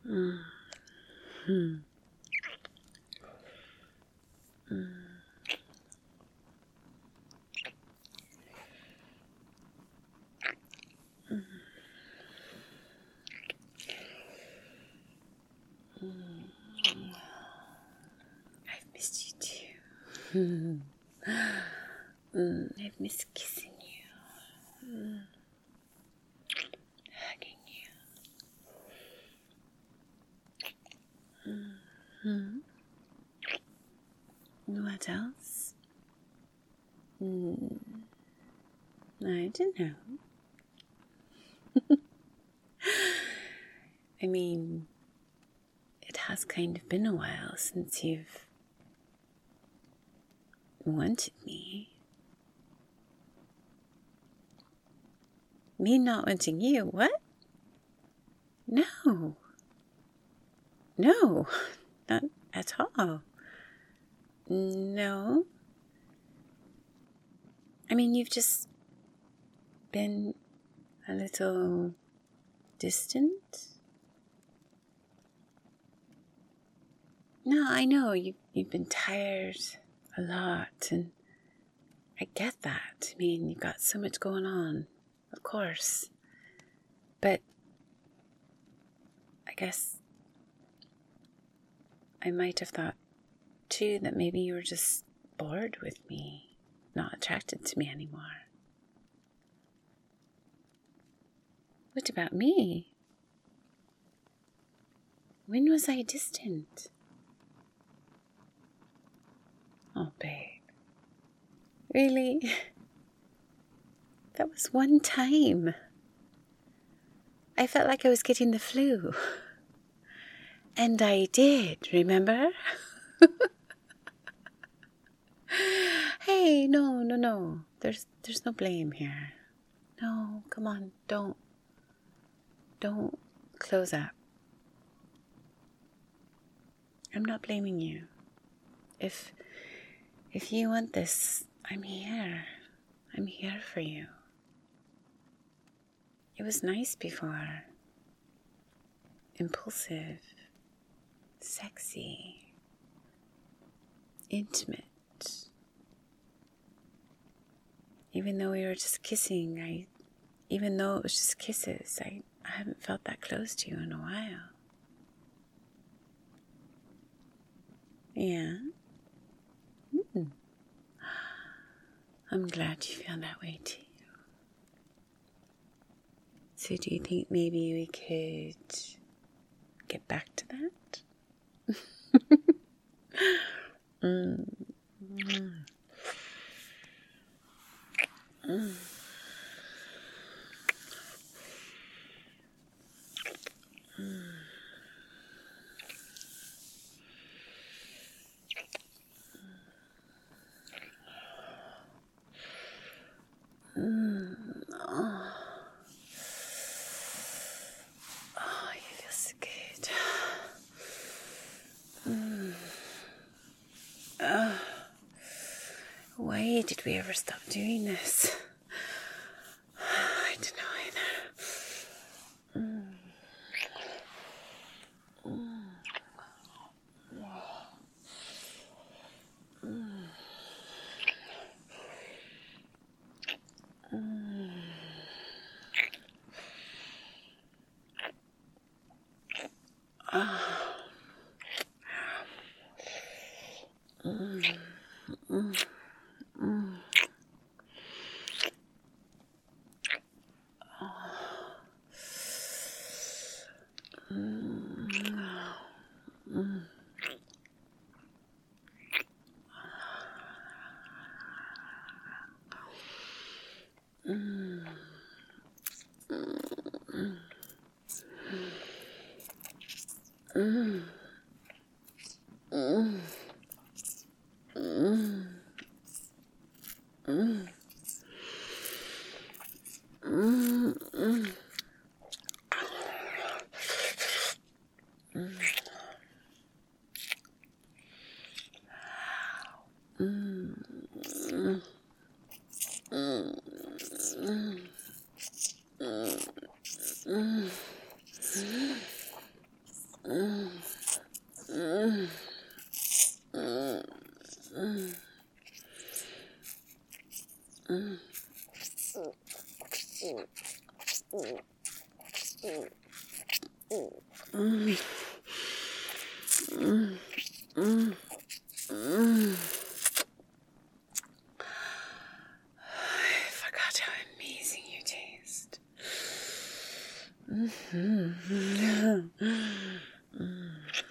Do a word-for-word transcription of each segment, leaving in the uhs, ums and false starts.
Mm. Mm. Mm. Mm. Mm. I've missed you too. Mm. Mm. I've missed kissing you, mm. Hugging you. Mm. Mm. What else? Mm. I don't know. I mean, it has kind of been a while since you've wanted me. Me not wanting you? What? No. No, not at all. No. I mean, you've just been a little distant. No, I know you, you've been tired a lot, and I get that. I mean, you've got so much going on, of course. But I guess I might have thought, too, that maybe you were just bored with me, not attracted to me anymore. What about me? When was I distant? Oh, babe. Really? That was one time. I felt like I was getting the flu. And I did, remember? Hey, no, no, no. There's there's no blame here. No, come on, don't. Don't close up. I'm not blaming you. If if you want this, I'm here. I'm here for you. It was nice before. Impulsive. Sexy. Intimate. Even though we were just kissing, I even though it was just kisses, I, I haven't felt that close to you in a while. Yeah? Mm. I'm glad you feel that way too. So do you think maybe we could get back to that? mm. Mm. Mm. Mm. Mm. Oh. Oh, you feel so good. Mm. Oh. Why did we ever stop doing this? I don't know either. Mm. Mm. Mm. Mm. Oh. Mm. Mm. Mm. Mm. Mm. Mm. Mm. Mm. Mm. Mm. Mm. Mm. Mm. Mm. Mm. I forgot how amazing you taste. Mm-hmm. Mm. Mm.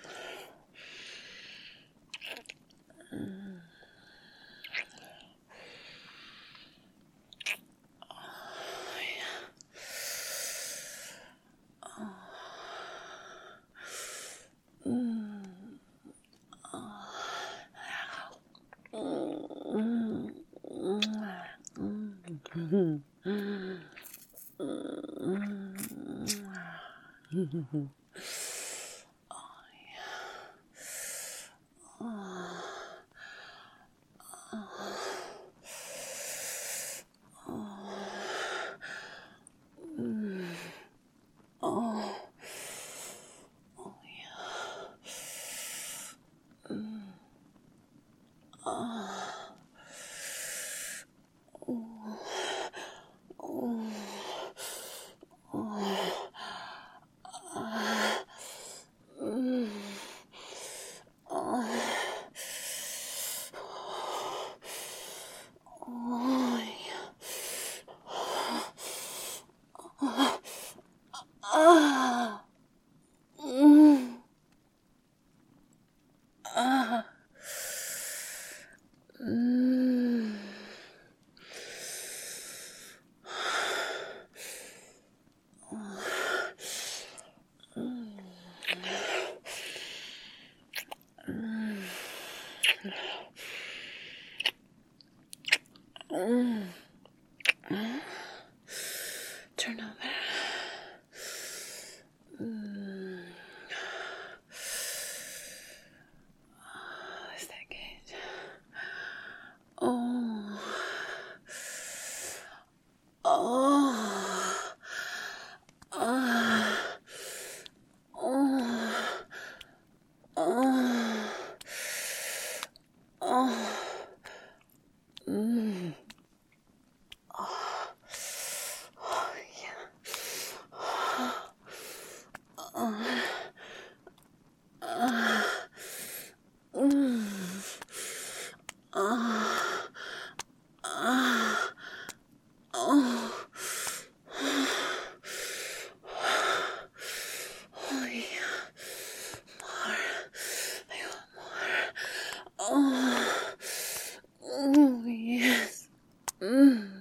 Turn over. Mm. Oh, is that good? Oh. Oh. Oh. Oh. Oh. Oh. Mm. Oh. Oh, yeah. Oh. Uh, mm, uh, uh, oh, oh yeah, more, I want more, oh, oh yes, mm,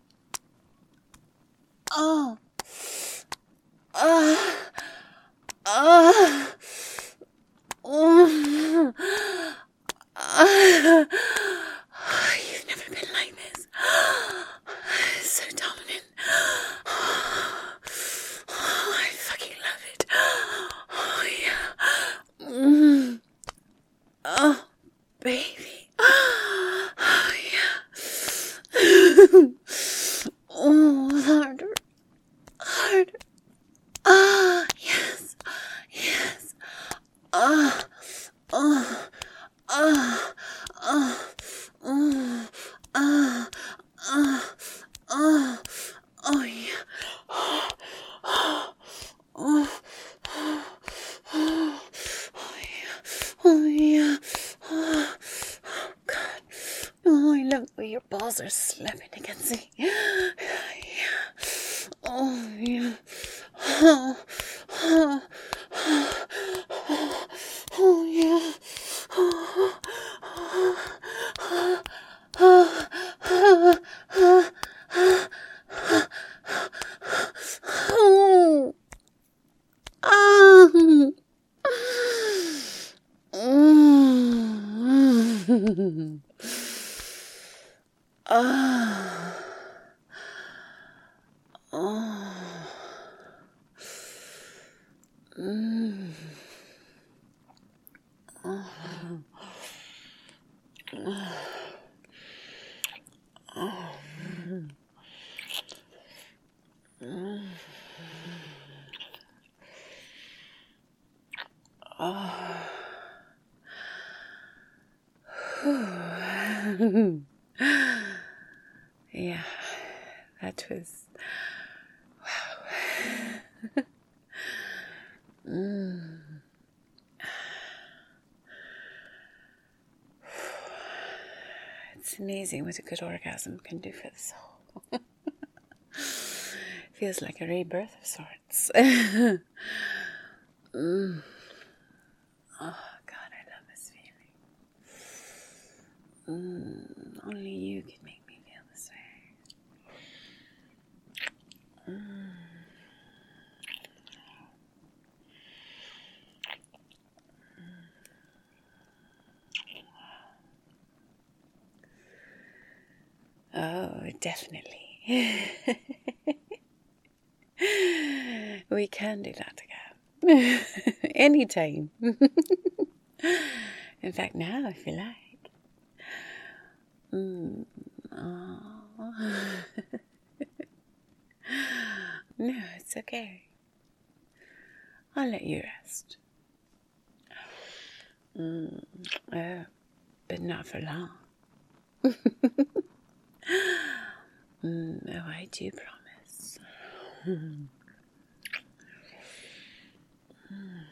oh, ah, ah, oh, ah, you've never been like this. So dominant. Oh, I fucking love it. Oh, yeah. Mm. Oh, baby. Oh, yeah. Oh, harder. Harder. Ah, yes. Yes. Ah, ah, ah, ah, ah, ah, ah, ah, oh yeah. Oh, oh, oh, oh, yeah. Oh yeah. Oh, God. Oh, I love the way your balls are slapping against me. Yeah. Oh yeah. Oh, oh, oh, oh, oh yeah. Oh, oh, oh, oh, oh, oh, oh, oh. Mm. Ah. Oh. Mm. Oh. Oh. Mm. Oh. Yeah, that was wow. Mm. It's amazing what a good orgasm can do for the soul. Feels like a rebirth of sorts. mm. Oh, God, I love this feeling. Mm. Only you can make me feel this way. Mm. Oh, definitely. We can do that again. Anytime. In fact, now if you like. Mm. Oh. No, it's okay. I'll let you rest. Mm. Oh, but not for long. mm. Oh, I do promise.